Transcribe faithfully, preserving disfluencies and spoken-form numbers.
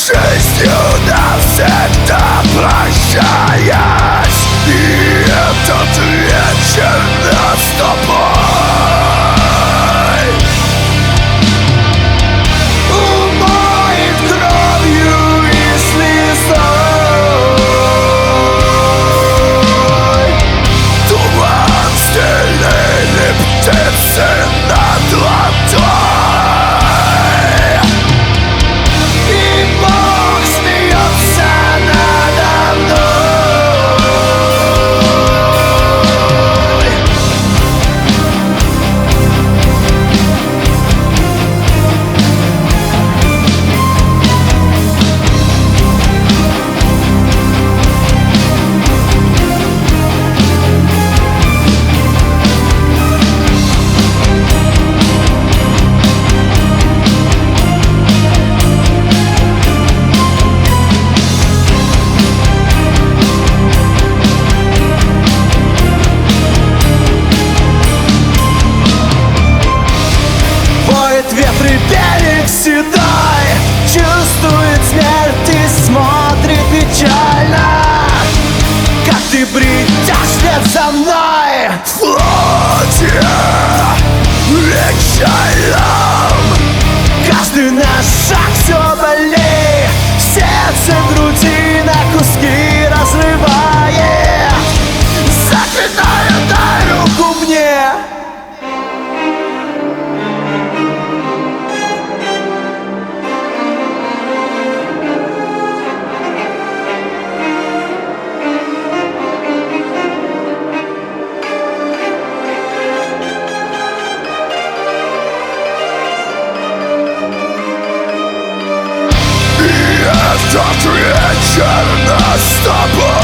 жизнью навсегда прощаясь, и этот вечер наступай. Умоет кровью и слезой туман стелили птицы над водой. Ветры, берег седой чувствует смерть и смотрит печально, как ты бредешь вслед за мной в флоте вечером. Каждый наш шаг все болей, сердце в груди на куски разрывает. Заклинаю, дай руку мне. Этот вечер наступает.